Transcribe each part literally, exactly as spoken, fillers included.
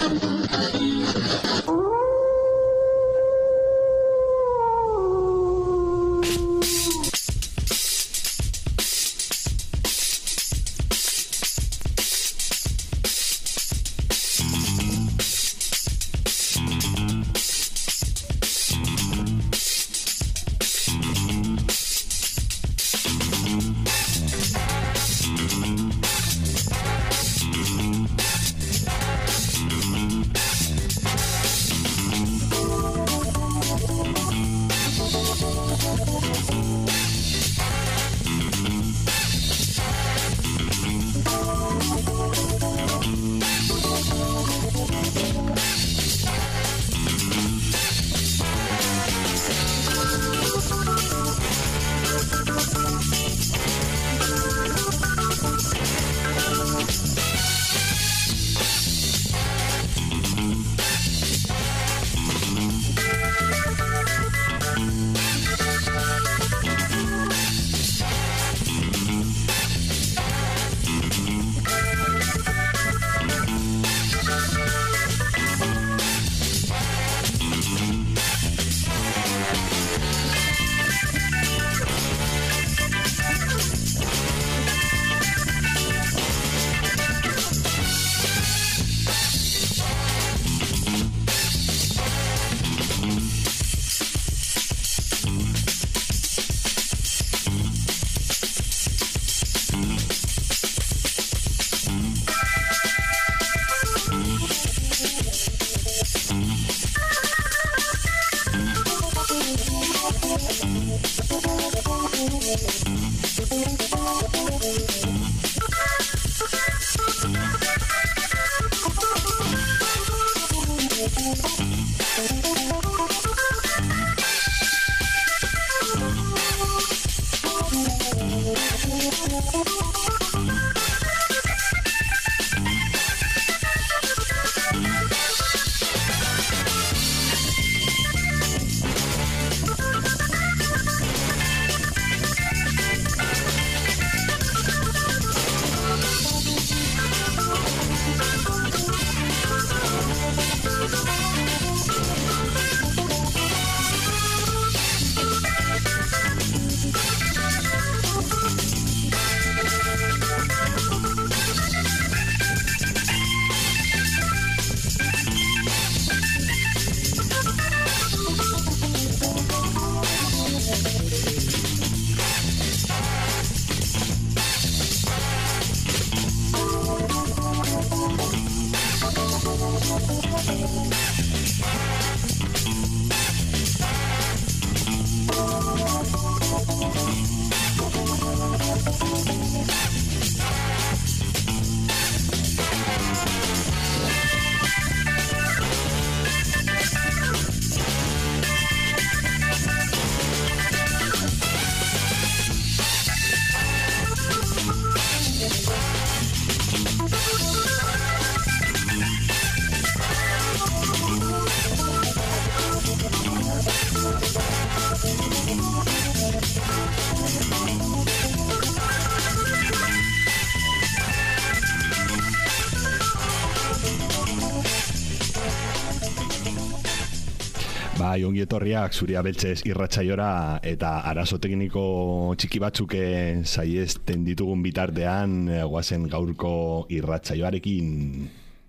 Bai, ongi etorriak Zuria Beltzez irratsaiora eta arazo tekniko txiki batzuk saiesten ditugun bitartean goazen gaurko irratsaioarekin.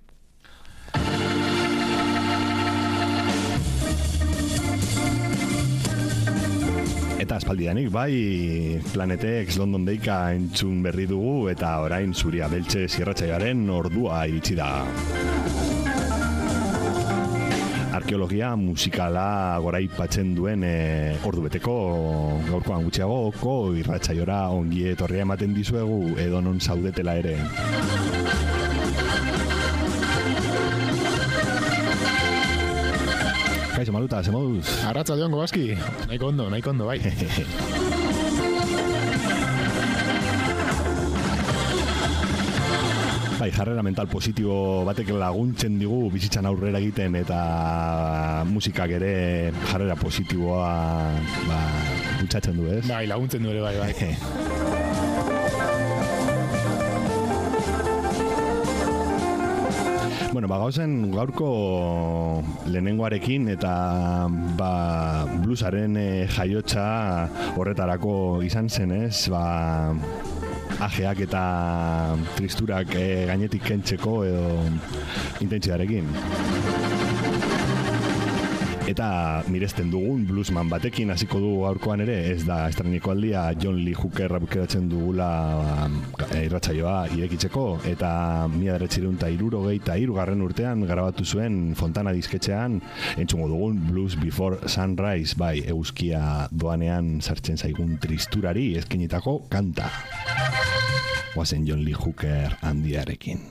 Eta aspaldidanik, bai, Planetex London Deika entzun berri dugu eta orain Zuria Beltzez irratsaioaren ordua iritsi da. Arkeologia musikala goraipatzen duen e, ordu beteko gaurkoan gutxiagoko irratsaiora ongi etorria ematen dizuegu edo non zaudetela ere. Kaixo Maluta, ze moduz? Arratza diongo baski, nahiko ondo, nahiko ondo, bai. Bai, jarrera mental positibo batek laguntzen digu bizitzan aurrera egiten eta musikak ere jarrera positiboa ba, bultzatzen du, ez? Bai, laguntzen du ere, bai, bai. Bueno, ba, gauzen gaurko lehenengoarekin eta ba, bluesaren e, jaiotza horretarako izan zen, ez? Ba, ajeak eta tristurak e, gainetik kentzeko edo intentsidarekin. Eta miresten dugun bluesman batekin hasiko du gaurkoan ere, ez da estreniko aldia John Lee Hooker aukeratzen dugula e, irratsaioa irekitzeko, eta mila bederatziehun eta hirurogeita hirugarren urtean grabatu zuen Fontana disketxean entzungo dugun Blues Before Sunrise, bai, euskia doanean sartzen zaigun tristurari eskenitako kanta. Guazen John Lee Hooker handiarekin.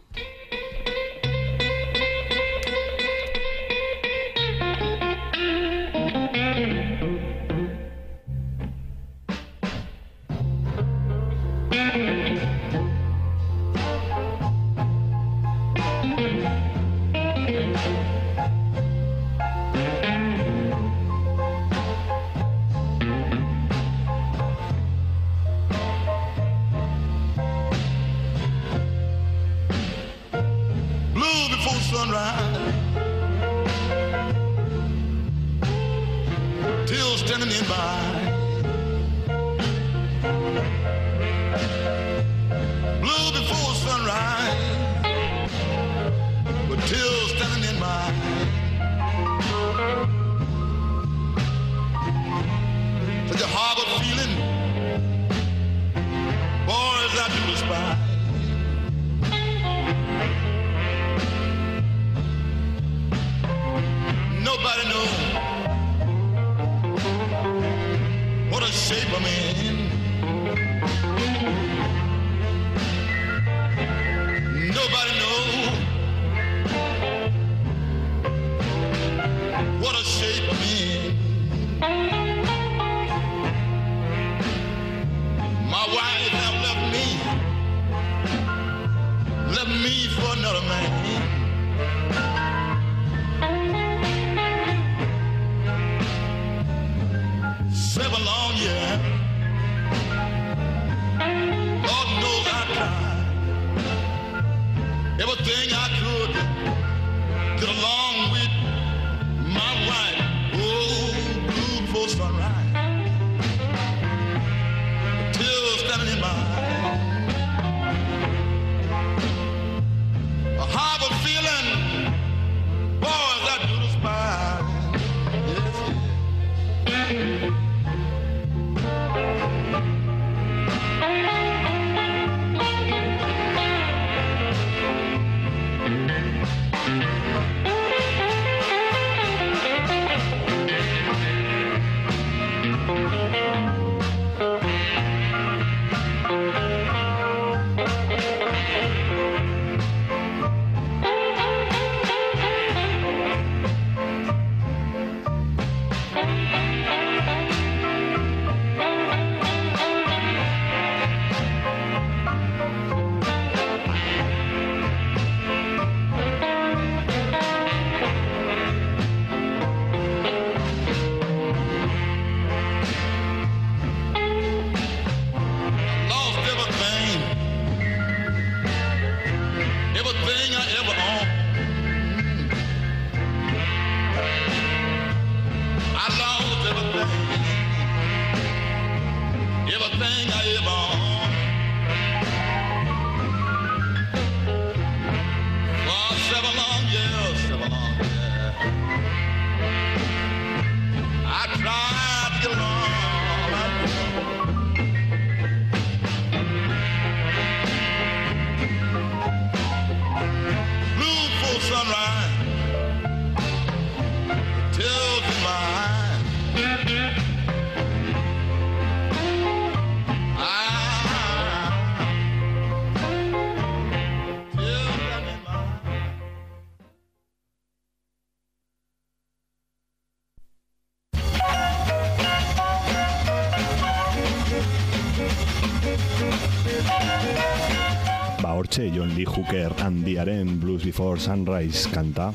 Ba, hortxe John Lee Hooker handiaren Blues Before Sunrise kanta.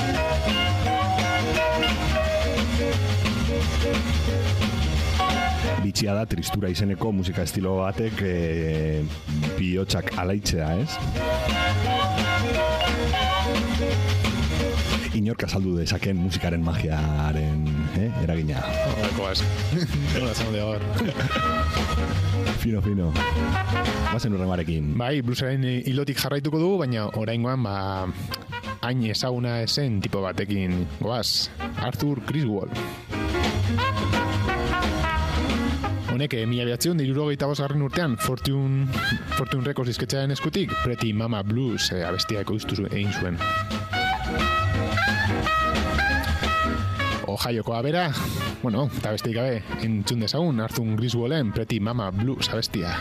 Bitxia da tristura izeneko musika estilo batek e, bihotxak alaitzea, ez? inork azaldu dezaken musikaren magiaren eh, eragina. Horreko az. Nola zan de hor. Fino, fino. Bazen urrengarekin. Bai, bluesaren hilotik jarraituko dugu, baina oraingoan ba hain ezaguna esen tipo batekin goaz, Arthur Griswold. Honek, mila behatzion, hirurogeita bosgarren urtean Fortune, Fortune Records izketxearen eskutik Pretty Mama Blues eh, abestia ekoiztu egin zuen. Ohiokoa bera, bueno, eta besteik gabe, entzun dezagun Arthur Griswolden Pretty Mama Blues abestia.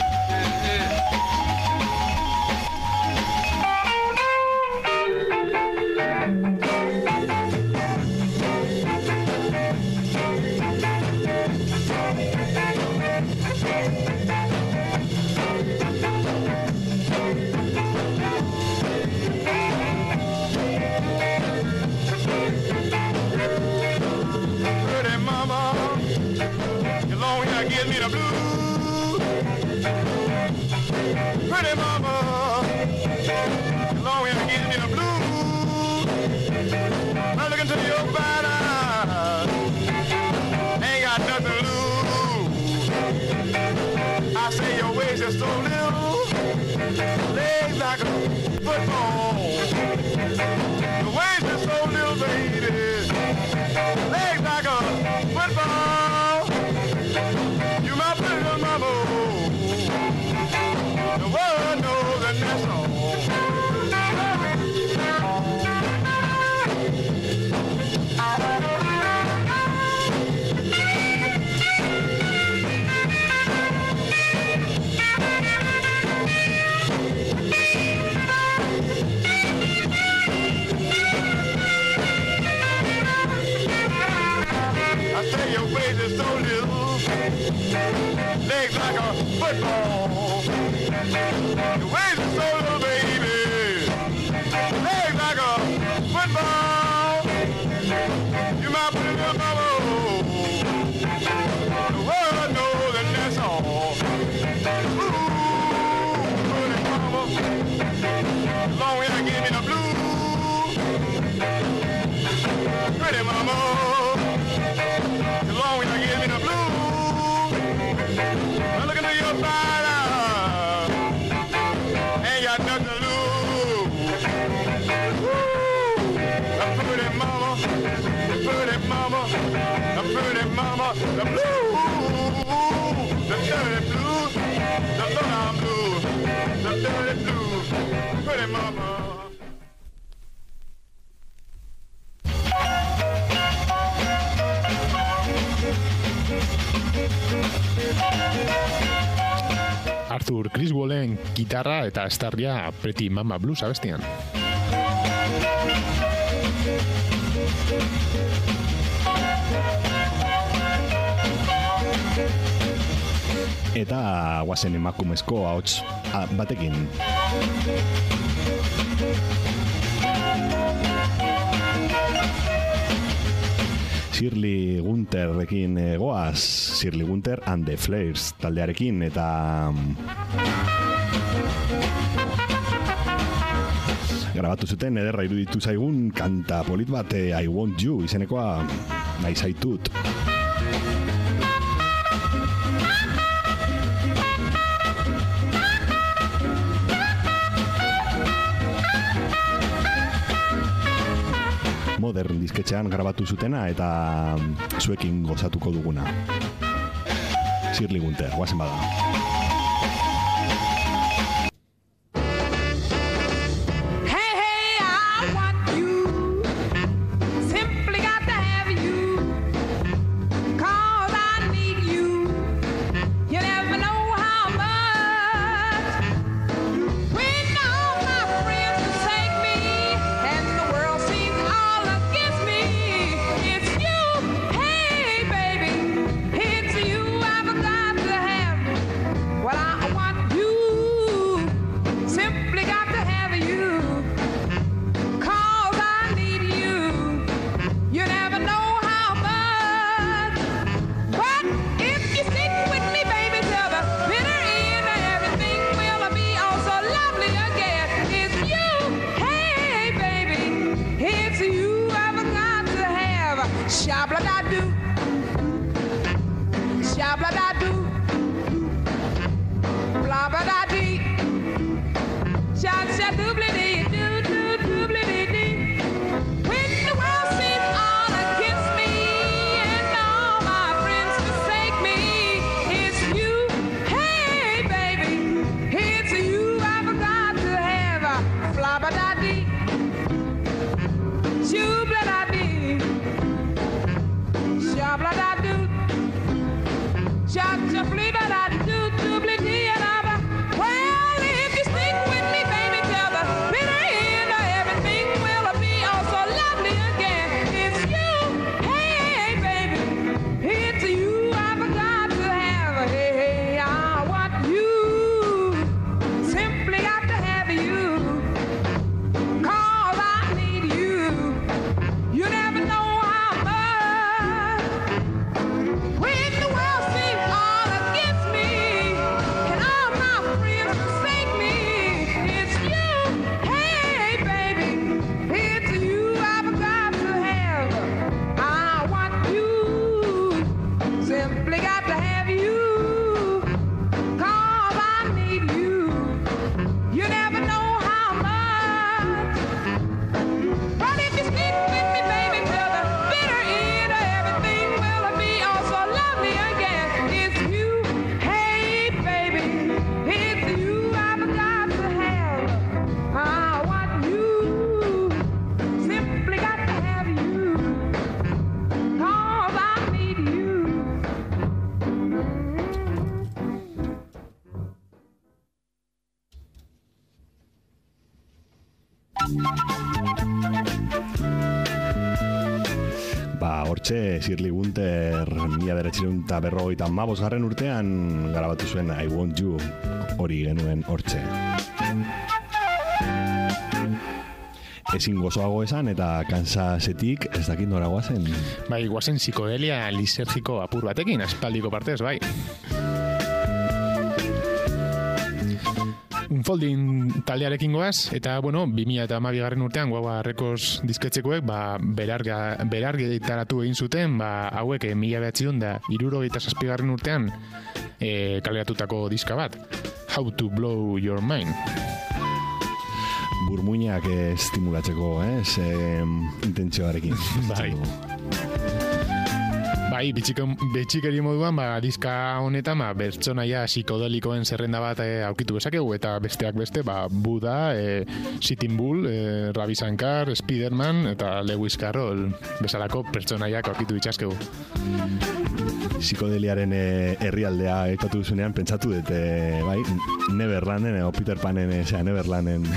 Arthur Griswolden gitarra eta estarria Pretty Mama Blues abestian. Eta guazen emakumezko ahots batekin. Shirley Gunterrekin goaz, Shirley Gunter and the Flares taldearekin, eta grabatu zuten ederra iruditu zaigun kanta polit bat, I Want You izenekoa nahi zaitut. Modern disketxean grabatu zutena eta zuekin gozatuko duguna. Shirley Gunter, guazen bada. Shabla-da-doo, shabla-da-doo, blah-ba-da-dee, sha-sha-doobly-dee, doo-doo-doobly-dee-dee. When the world seems all against me and all my friends forsake me, it's you, hey baby, it's you I've got to have. Blah-ba-da-dee, shoo-blah-da-dee, sha-blah-da-doo, sha-sha-blee-da-da-doo, doo-blee-dee, and I'm a- well, if you stick with me, baby, till the bitter end, everything will be oh so lovely again. It's you, hey, baby, it's you I've got to have. Hey, hey, I want you, simply got to have you, 'cause I need you. You never know how much when the world seems all against me and all my friends forsake me. It's you, hey baby, it's you I've got to have. I want you, simply got to have you, 'cause I need you. You never know how much, but if you stick with me, baby, till the bitter end, everything will be oh so lovely again. It's you, hey baby, it's you I've got to have. I want you, simply got to have you, 'cause I need you. Ba, hortxe, Shirley Gunter mila bederatziehun eta berrogeita hamabost garren urtean garabatu zuen I Want You, hori genuen hortxe. Ezin gozoago esan eta Kansasetik ez dakit nora guazen. Bai, guazen psikodelia lisergiko apur batekin, aspaldiko partez, bai. Unfolding taldearekin goaz, eta, bueno, bi mila hamabi garren urtean, Guagua Records disketxekoek, ba, berarga, berargitaratu egin zuten, ba, hauek, eh, mila behatziehun da, hirurogeita zazpi garren urtean, eh, kaleratutako diska bat, How to Blow Your Mind. Burmuinak eh, estimulatzeko, eh, ze intentzioarekin. Bai. Bai, bitxikeri moduan, ba, diska honetan, ba, bertsonaia psikodelikoen zerrenda bat eh, aurkitu bezakegu, eta besteak beste, ba, Buda, eh, Sitting Bull, eh, Ravi Shankar, Spiderman, eta Lewis Carroll bezalako pertsonaiak aurkitu ditzaskegu. Psikodeliaren eh, herrialdea aipatu duzunean, pentsatu dut, eh, bai, Neverlanden, o Peter Panen, eh, zera, Neverlanden.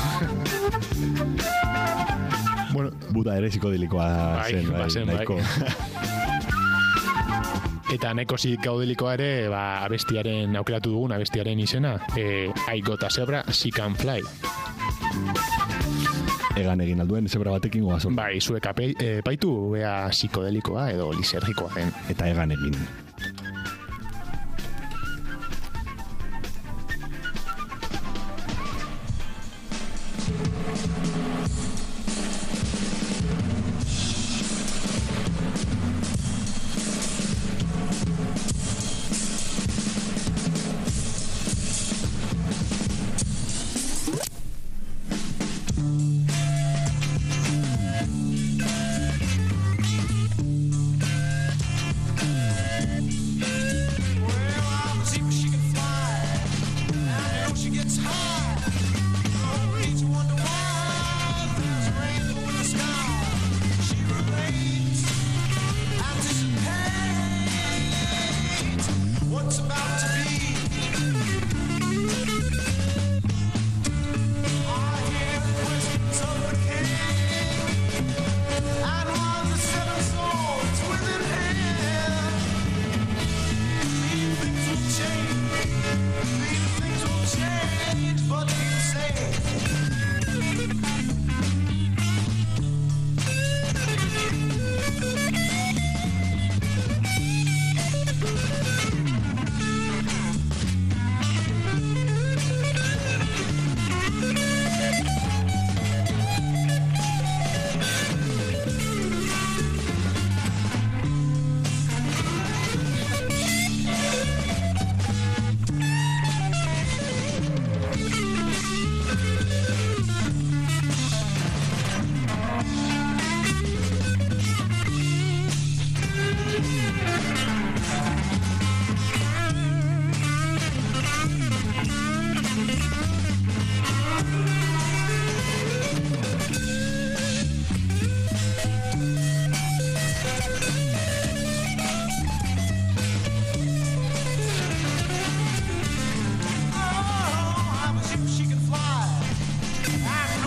Bueno, Buda ere psikodelikoa bai, zen, bai, bazen, bai. nahiko. Eta neko psikodelikoa ere, ba, abestiaren, aukeratu dugun abestiaren izena, eh, I Got a Zebra, She Can Fly. Egan egin alduen zebra batekin goaz. Bai, zuek ape, eh, paitu, bea psikodelikoa edo lisergikoa den. Eta egan egin.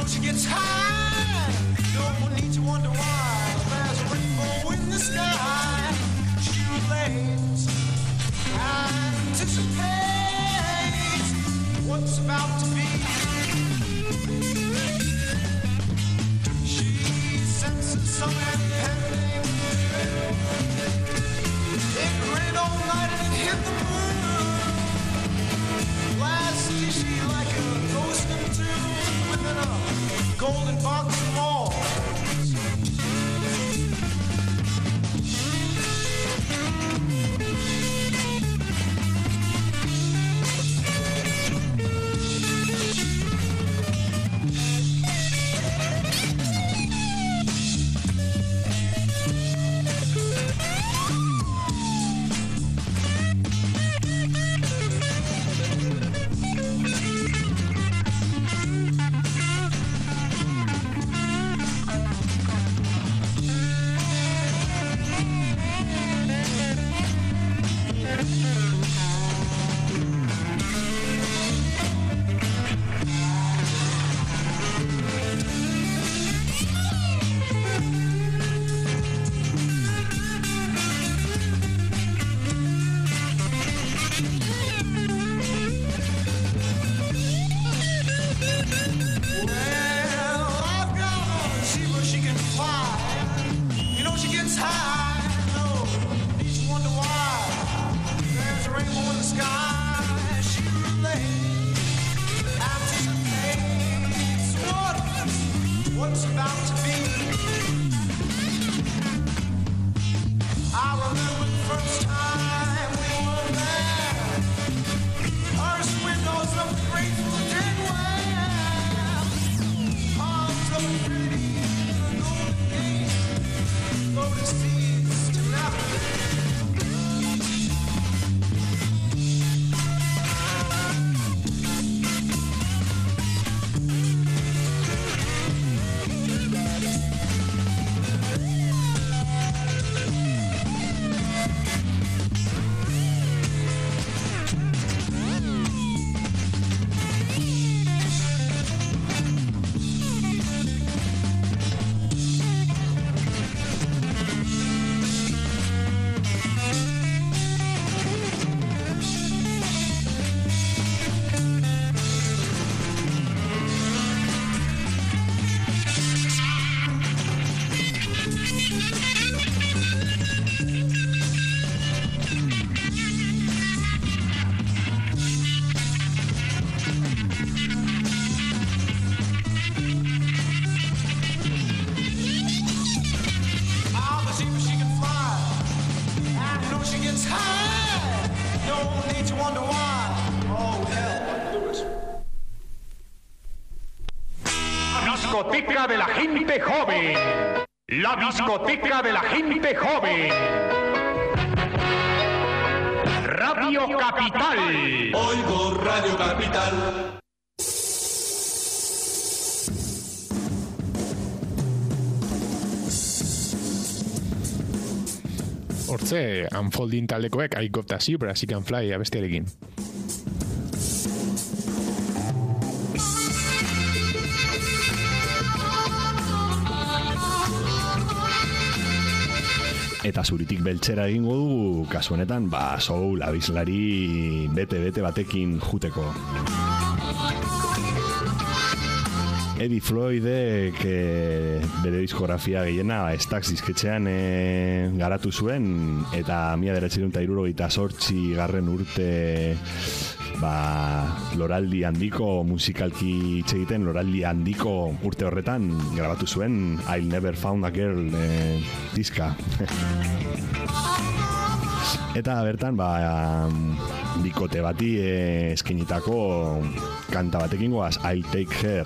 she gets high, no need to wonder why. There's a rainbow in the sky. She relates, anticipates what's about to be. She senses some impending. It rained all night and it hit the moon. Last is she like a ghost entombed within a golden box of walls. Discoteca de la gente joven. La discoteca de la gente joven. Radio Capital. Oigo Radio Capital. Hortze, Unfolding taldekoek I Got a Zebra, She Can Fly abestiarekin. Eta zuritik beltzera egingo dugu, kasu honetan, ba, soul, abislari, bete-bete batekin juteko. Eddie Floydek e, bere diskografia gehiena Stax disketxean e, garatu zuen, eta mila bederatziehun eta hirurogeita zortzi garren urte ba, loraldi handiko, musikalki hitz egiten, loraldi handiko urte horretan grabatu zuen I'll Never Found a Girl e, diska. Eta bertan, ba, bikote bati e, eskenitako kanta batekin goaz, I'll Take Her.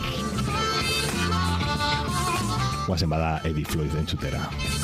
Guazen bada Eddie Floyd entzutera.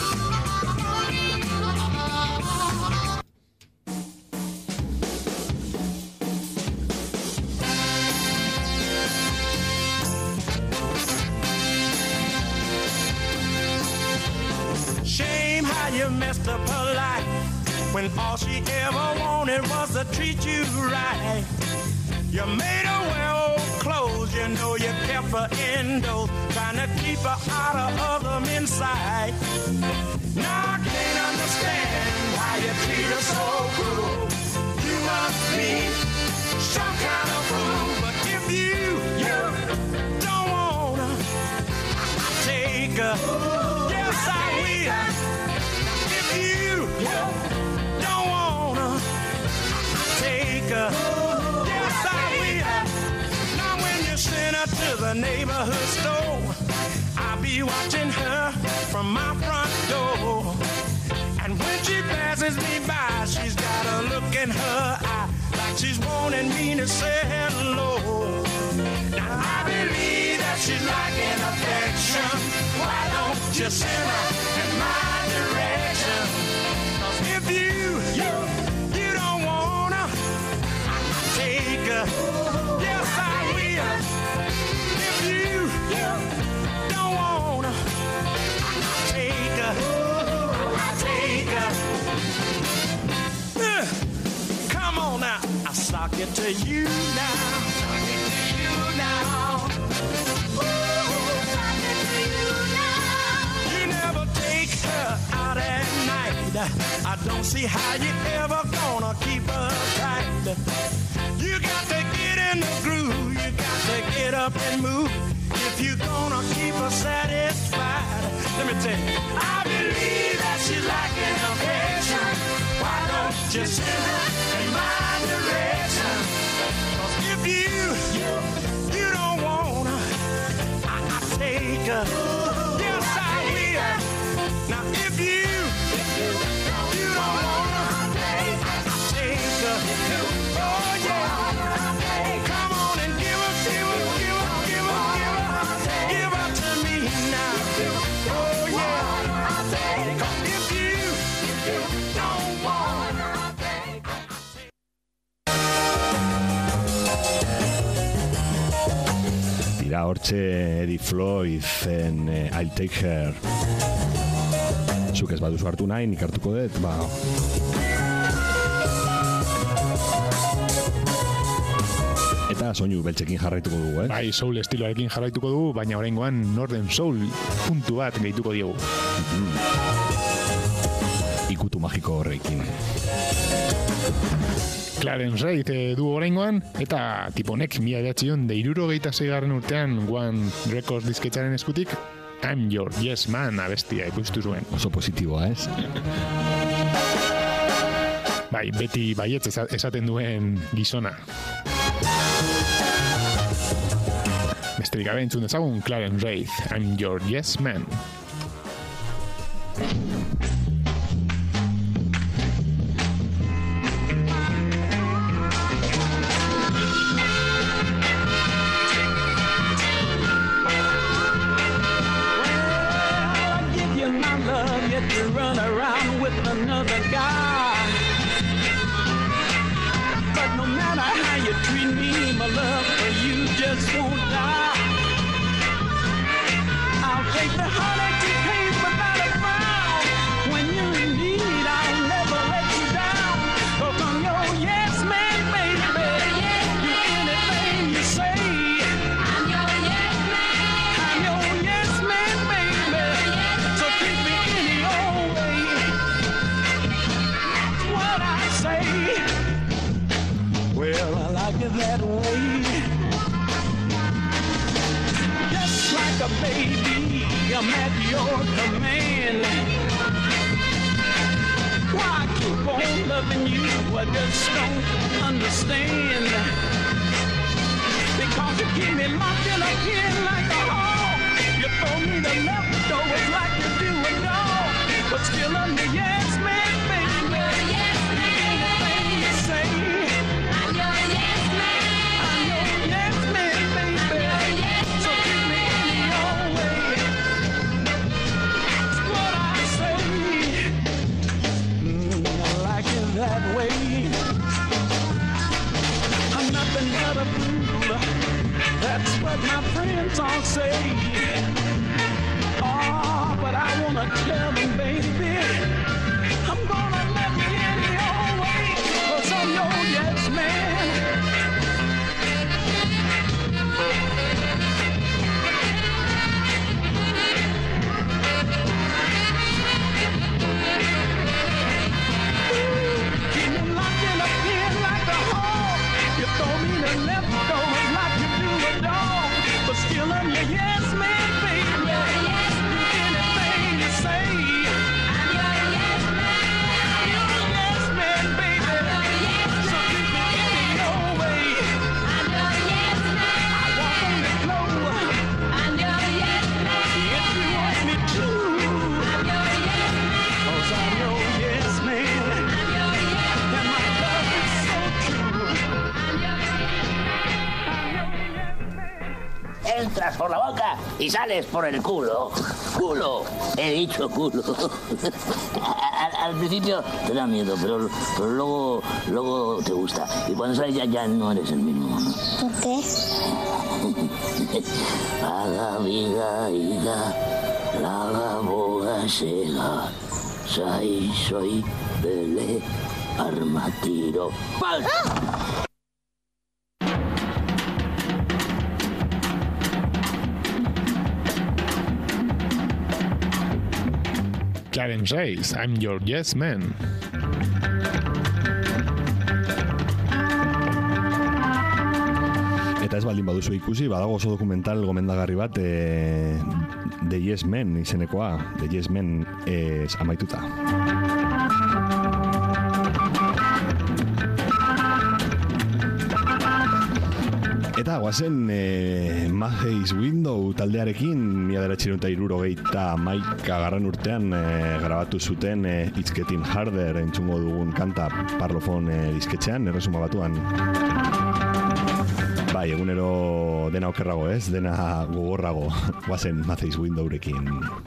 Shame how you messed up her life when all she ever wanted was to treat you right. You made her wear old clothes clothes, you know you kept her indoors, trying to keep her out of other men's sight. Now I can't understand why you treat her so cruel. You must be some kind of fool, but if you, you don't wanna take her, yes I will. If you, you don't wanna take her, yes I will. Now when you send her to the neighborhood store, I'll be watching her from my front door. And when she passes me by, she's got a look in her eye, like she's wanting me to say hello. Now I believe that she's lacking affection. Why don't you send her in my direction? 'Cause if you, you, you don't wanna take her, yes I will. If you, you don't wanna take her, take her. Uh, come on now, I sock it to you now. Sock it to you now. Ooh, sock it to you now. You never take her out at night. I don't see how you ever gonna keep her tight. You got to get in the groove. You got to get up and move if you're gonna keep her satisfied. Let me tell you, I believe that she's lacking affection. Why don't you send her in my direction? 'Cause if you, you, you don't wanna, I, I take her. Yes, I will. Now if you, you don't wanna, I, I take her. Oh yeah. Come on and give her, give her, give her, give her, give her, give her to me now. Oh yeah. 'Cause if you, you don't wanna, Dira hortxe Eddie Floyd zen eh, I'll Take Her. Zuk ez baduzu hartu nahi, nik hartuko dut, ba... Eta soinu beltzekin jarraituko dugu, eh? Bai, soul estiloarekin jarraituko dugu, baina oraingoan Northern Soul puntu bat gehituko diogu. Ikutu magiko horrekin. Clarence Reid eh, du oraingoan, eta tiponek mila behatzion de hirurogeita seigarren urtean One Records disketxaren eskutik I'm Your Yes Man abestia ikustu zuen. Oso positiboa, ez? Bai, beti baietz esa- esaten duen gizona. Besterik gabe entzun dezagun Clarence Reid, I'm Your Yes Man. I'll give you my love, yet you run around with another guy. But no matter how you treat me, my love for you just won't die. I'll take the heartache you came without a frown. When you're in need, I'll never let you down. 'Cause I'm your yes man, baby. Do anything you say. I'm your yes man. I'm your yes man, baby. So treat me any old way. That's what I say. Well, I like it that way. Just like a baby, I'm at your command. Why keep on loving you? I just don't understand. Because you keep me locked in a pen like a hog. You throw me the leftovers like you do a dog. But still I'm the yes man, baby. Anything you say. I'm your yes man. I'm your yes man, baby. So treat me any old way. That's what I say. Mm, I like it that way. I'm nothing but a fool. That's what my friends all say. Oh, but I wanna tell them, baby, I'm gonna love you any old way. 'Cause I'm your yes man. y sales por el culo. Culo, he dicho culo. al, al principio te da miedo, pero, pero luego, luego te gusta. Y cuando sales ya, ya no eres el mismo. ¿Por qué? Paga vida ida, laga boga sega, sai soy pele armatiro. ¡Pal! Clarence says, I'm your yes man. Eta ez baldin baduzu ikusi, badago oso dokumental gomendagarri bat e, The Yes Men izenekoa, The Yes Men ez amaituta. Eta guazen e, Macy's Window taldearekin mila bederatziehun eta hirurogeita hamaika garren urtean e, grabatu zuten e, It's Getting Harder entzungo dugun kanta Parlophone e, disketxean, erresuma batuan. Bai, egunero dena okerrago ez, dena gogorrago guazen Macy's Windowrekin.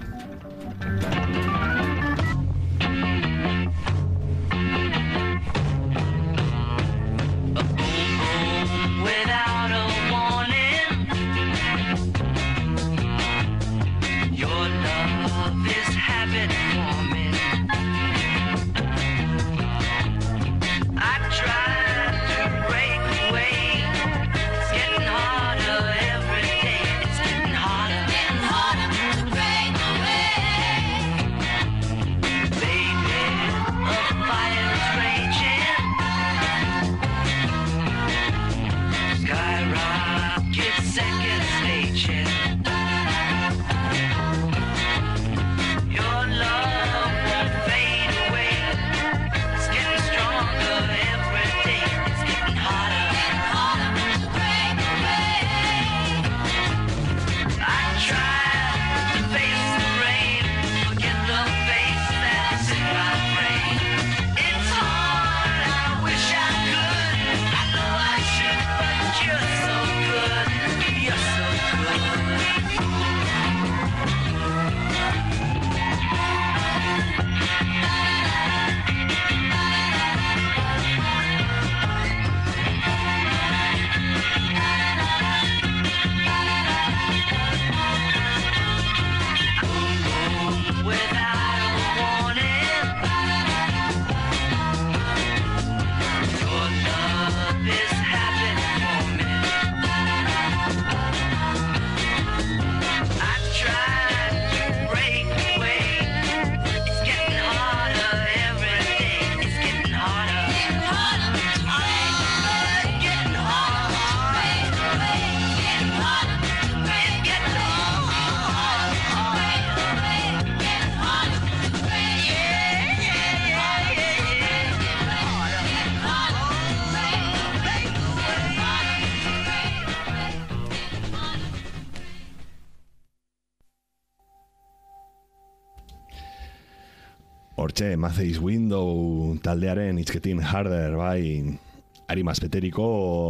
Hortxe, Macy's Window taldearen It's Getting Harder, bai, ari mazpeteriko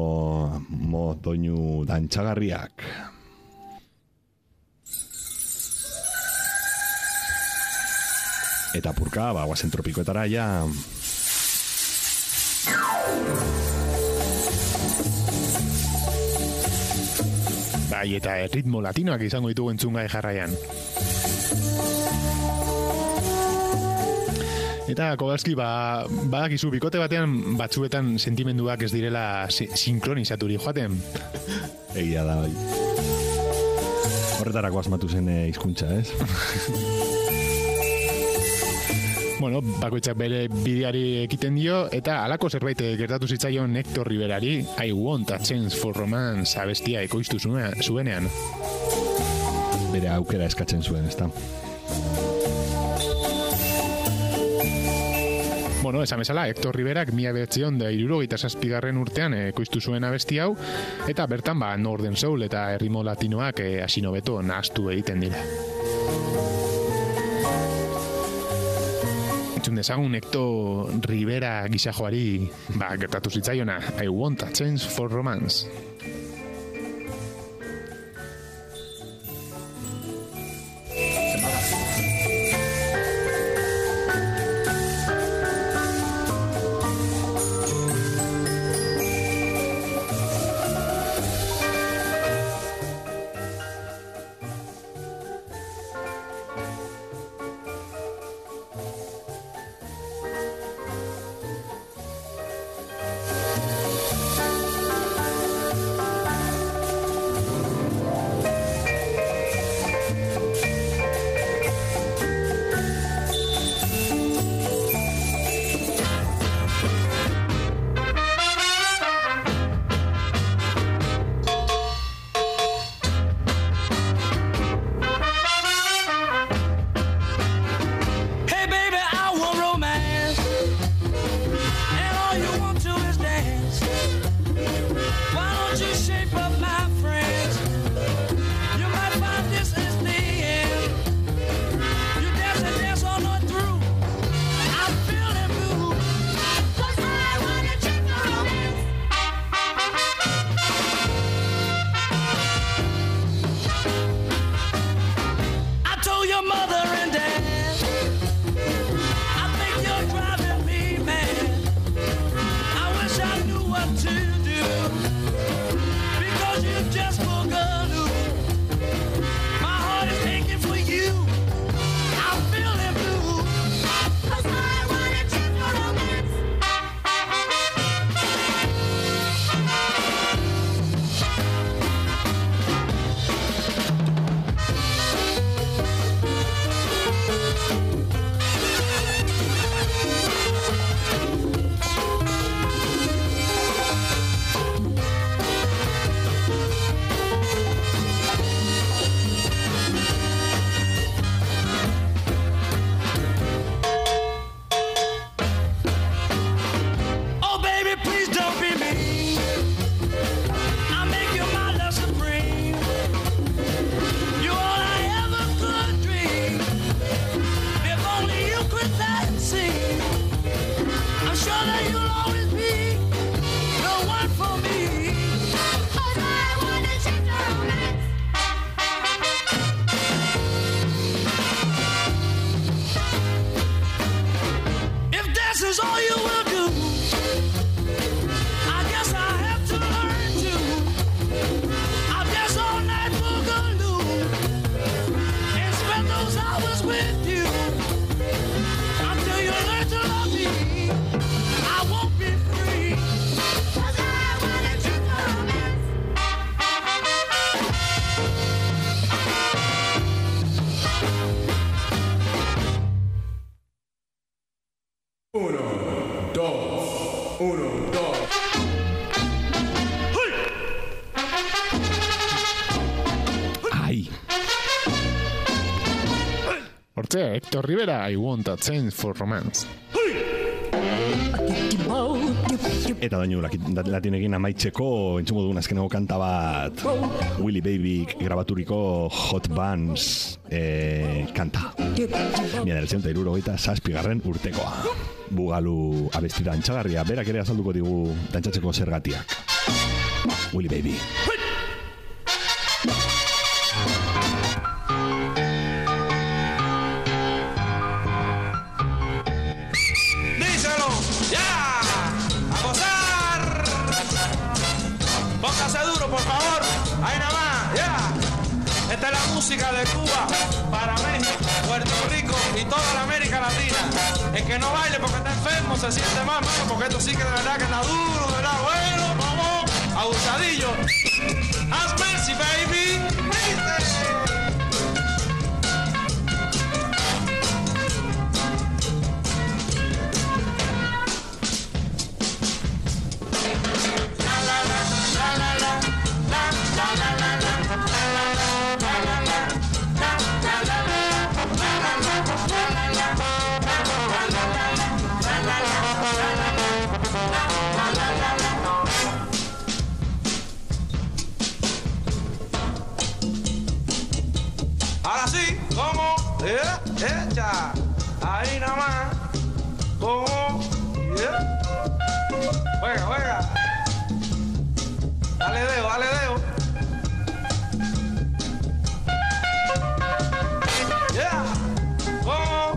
modoinu dantxagarriak. Eta purka, ba, guazen tropikoetara ja. Bai, eta ritmo latinoak izango ditugu entzungai jarraian. Eta Kowalski, ba, badakizu bikote batean batzuetan sentimenduak ez direla sinkronizaturi joaten. Egia da, bai. Horretarako asmatu zen e, hizkuntza, ez? Bueno, bakoitzak bere bideari ekiten dio, eta halako zerbait gertatu zitzaion Hector Riverari, I Want a Chance for Romance abestia ekoiztu zuenean. Bere aukera eskatzen zuen, ezta? Bueno, esan bezala, Hector Riverak mila bederatziehun eta hirurogeita zazpigarren urtean ekoiztu zuen abesti hau, eta bertan ba Northern Soul eta errimo latinoak e, asino beto nahaztu egiten dira. Entzun dezagun Hector Rivera gizajoari ba, gertatu zitzaiona I Want a Chance for Romance. entzute, Hector Rivera, I Want a Chance for Romance. Eta doinu latinekin amaitzeko entzungo dugun azkeneko kanta bat Willy Baby grabaturiko Hot Buns eh, kanta mila bederatziehun eta hirurogeita zazpigarren urtekoa Bugalu abestira antxagarria berak ere azalduko digu dantzatzeko zergatiak Willy Baby Por favor, ahí nada más, ya. Yeah. Esta es la música de Cuba para México, Puerto Rico y toda la América Latina. El que no baile porque está enfermo se siente más malo, porque esto sí que de verdad que está duro, de verdad. Bueno, vamos, abusadillo. Have mercy, baby. Ahora sí, como, eh, echa, ahí nada más, como, yeah. Juega, juega, dale dedo, dale dedo, yeah, como,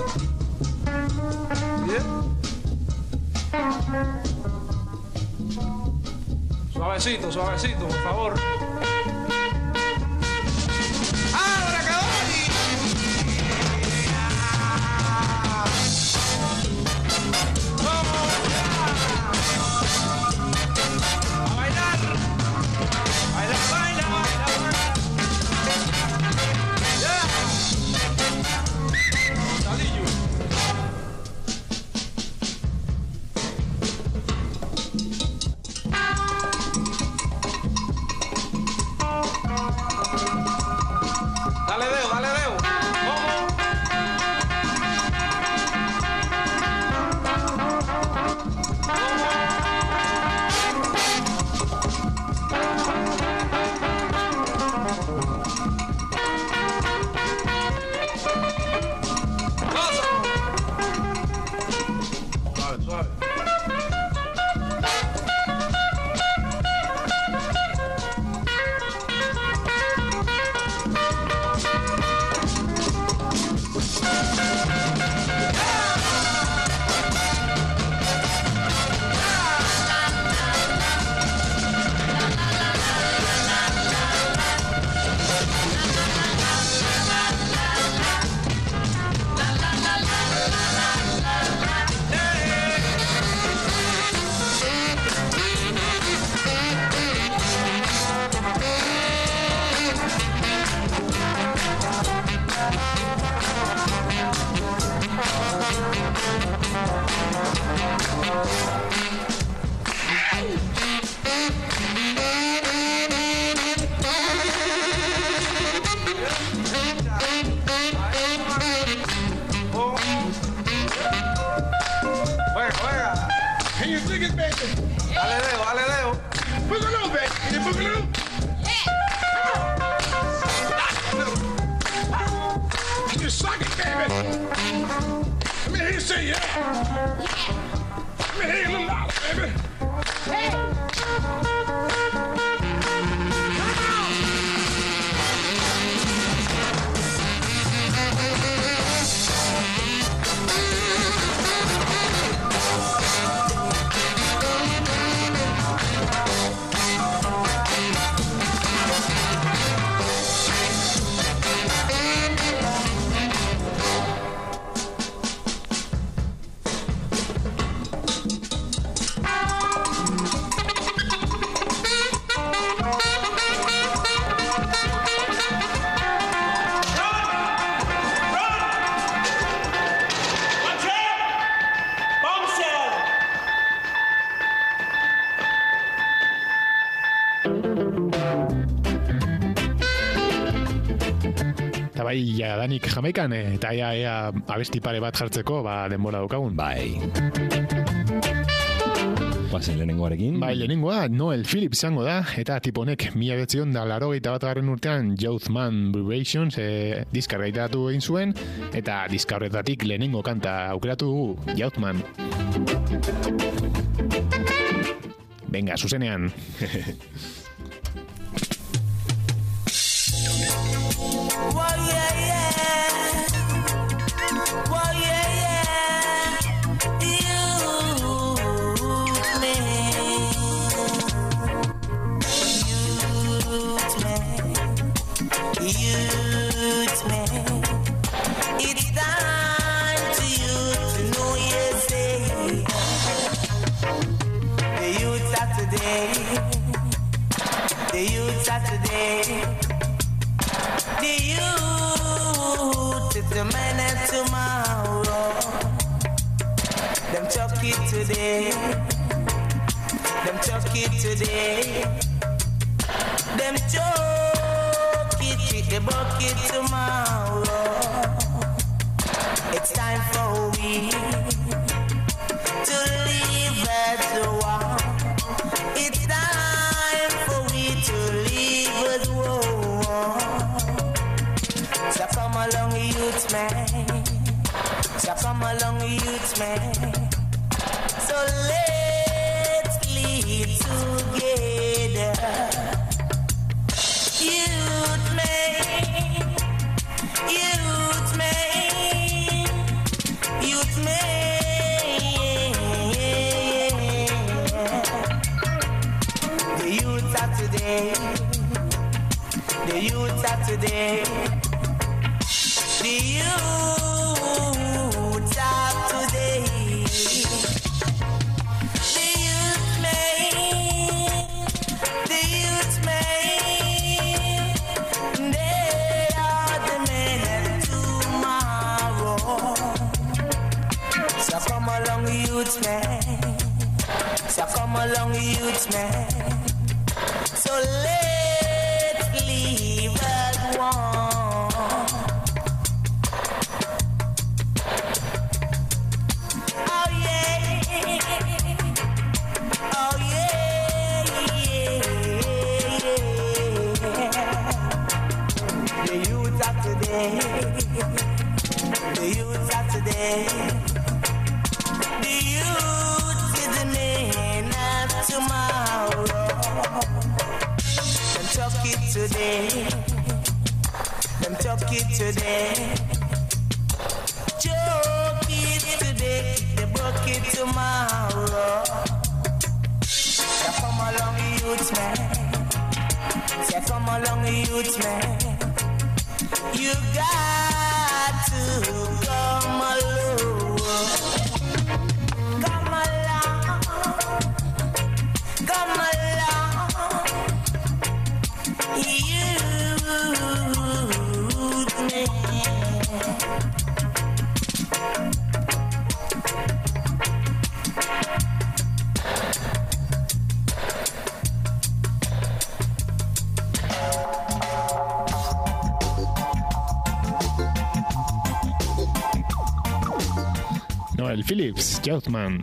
yeah. Suavecito, suavecito, por favor. Eta bai, jadanik Jamaikan, eh, eta ea, ea abesti pare bat jartzeko, ba, denbora daukagun. Bai. Guazen lehenengoarekin. Bai, lehenengoa Noel Phillips izango da, eta tiponek mila betzion da laurogeita bat garren urtean Youthman Vibrations eh, diska argitaratu egin zuen, eta diska horretatik lehenengo kanta aukeratu dugu, Youthman. Venga, zuzenean. Well, yeah, yeah. Well, yeah, yeah. Youth man. Youth man. Youth man. It's time to you to know yourself. The youth of today. The youth of today. The youth is the man of tomorrow. Them chuck it today. Them chuck it today. Them chuck it, kick the bucket tomorrow. It's time for we to leave as one. It's time for we to leave as one. So come along, youth man. So come along, youth man. So let's live together. Youth man, youth man, youth man. The youth of today, the youth of today. The youth of today, the youth man, the youth man, they are the men of tomorrow. So come along, youth man. So come along, youth man. So let's live as one. The youth of today, the youth is the man of tomorrow. Them chuck it today, them chuck it today, chuck it today, the bucket tomorrow. So come along, youth man. So come along, youth man. You got to come along, come along, come along, youth man. Noel Phillips, Youthman.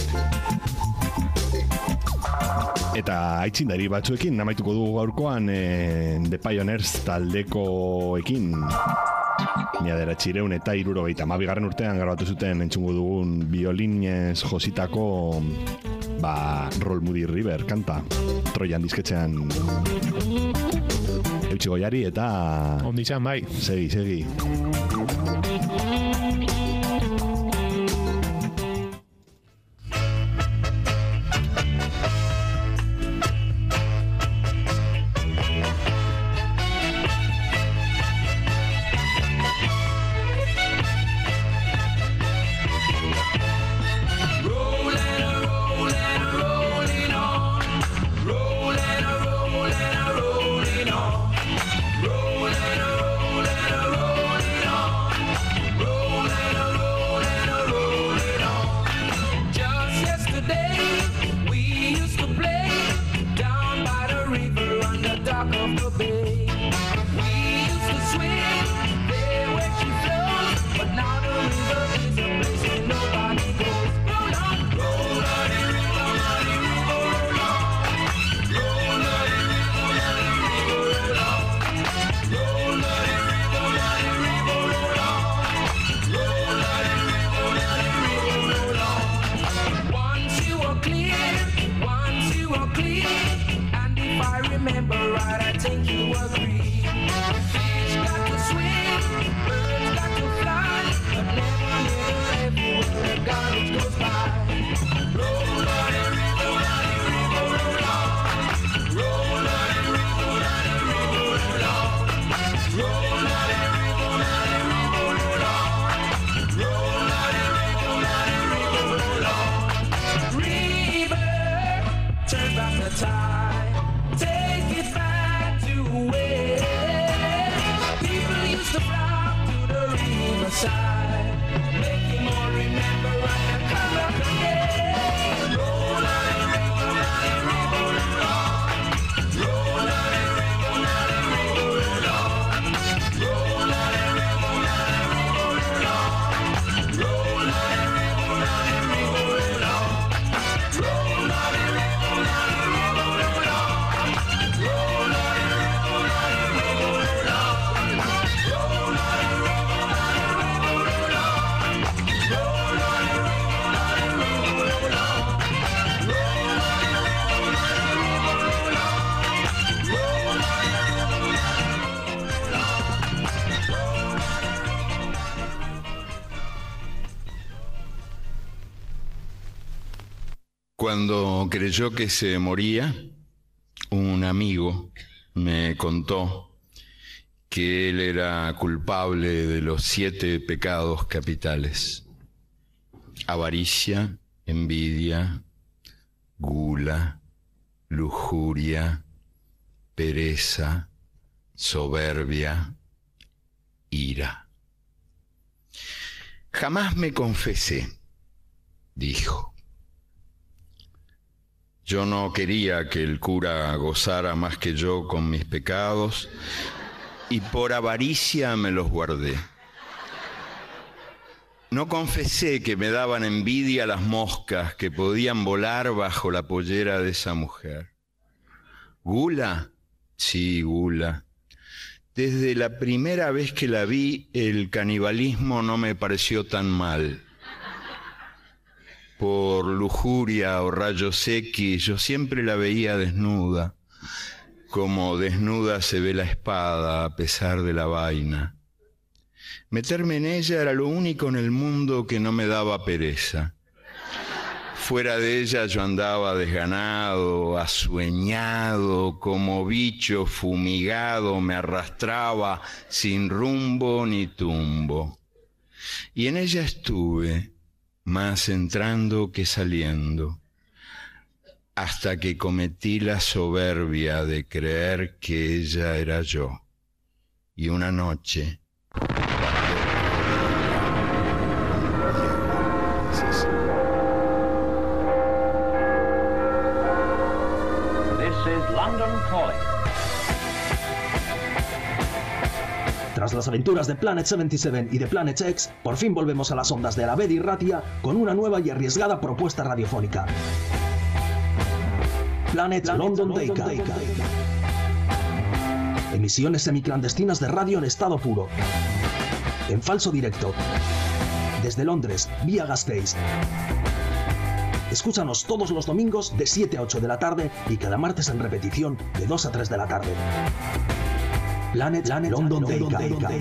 Eta aitzindari batzuekin amaituko dugu gaurkoan eh, The Pioneers taldekoekin. Mila bederatziehun eta hirurogeita hamabigarren urtean grabatu zuten entzungo dugun biolinez jositako ba, Roll Moody River kanta. Trojan disketxean eutsi goiari eta... Ondi izan, bai. Segi, segi. Rolling, rolling, rolling on. side, making more remember right the come up again. Roll on and roll on and roll it on. Roll on and roll on and roll it on. Roll on and roll on and roll it on. Roll on and roll on and roll it on. Roll on and roll on and roll it on. Roll on and roll on and roll it on. Roll on and roll on and roll it on. Roll on and roll on and roll it on. Roll on and roll on and roll it on. Roll on and roll Cuando creyó que se moría, un amigo me contó que él era culpable de los siete pecados capitales: avaricia, envidia, gula, lujuria, pereza, soberbia, ira. Jamás me confesé, dijo. Yo no quería que el cura gozara más que yo con mis pecados y por avaricia me los guardé. No confesé que me daban envidia las moscas que podían volar bajo la pollera de esa mujer. ¿Gula? Sí, gula. Desde la primera vez que la vi, el canibalismo no me pareció tan mal. Por lujuria o rayos X, yo siempre la veía desnuda, como desnuda se ve la espada a pesar de la vaina. Meterme en ella era lo único en el mundo que no me daba pereza. Fuera de ella yo andaba desganado, asueñado, como bicho fumigado, me arrastraba sin rumbo ni tumbo. Y en ella estuve, más entrando que saliendo, hasta que cometí la soberbia de creer que ella era yo. Y una noche, This is London Calling. Tras las aventuras de Planet setenta y siete y de Planet X, por fin volvemos a las ondas de Alavedi Ratia con una nueva y arriesgada propuesta radiofónica. Planet, Planet London, London Daycast. Emisiones semiclandestinas de radio en estado puro. En falso directo. Desde Londres, vía Gasteiz. Escúchanos todos los domingos de siete a ocho de la tarde y cada martes en repetición de dos a tres de la tarde. Planet, Planet London Daycast.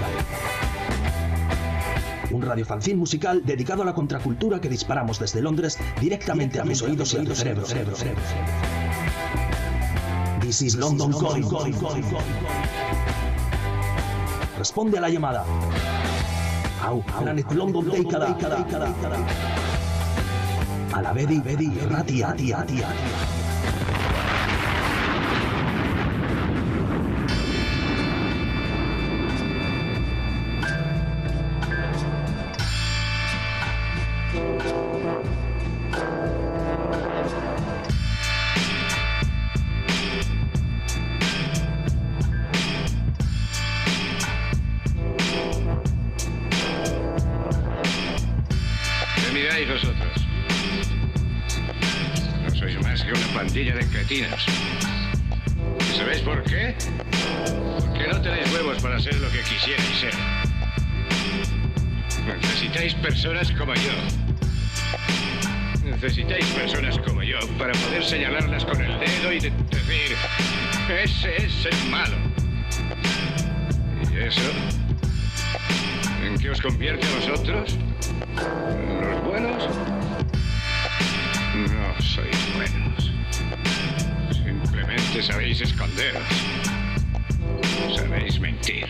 Un radiofanzine musical dedicado a la contracultura que disparamos desde Londres directamente a tus oídos y a tu cerebro. This is London Calling. Responde a la llamada. Au, Planet London Daycast. Alavedi Ratia, tia, tia. ¿Qué miráis vosotros? No sois más que una pandilla de cretinos. ¿Y sabéis por qué? Porque no tenéis huevos para ser lo que quisierais ser. Necesitáis personas como yo. Necesitáis personas como yo para poder señalarlas con el dedo y de- decir, ese es el malo. ¿Y eso? ¿En qué os convierte a vosotros? ¿Los buenos? No sois buenos. Simplemente sabéis esconderos. Sabéis mentir.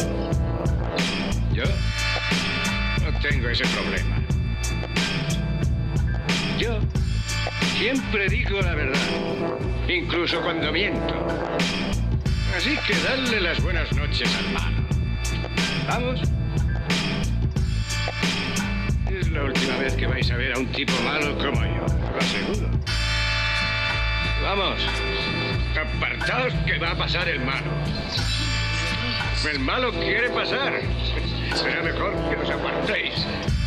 Yo no tengo ese problema. Yo siempre digo la verdad, incluso cuando miento. Así que dadle las buenas noches al malo. ¿Vamos? que vais a ver a un tipo malo como yo, lo aseguro. Vamos, apartaos que va a pasar el malo. El malo quiere pasar. Será mejor que os apartéis.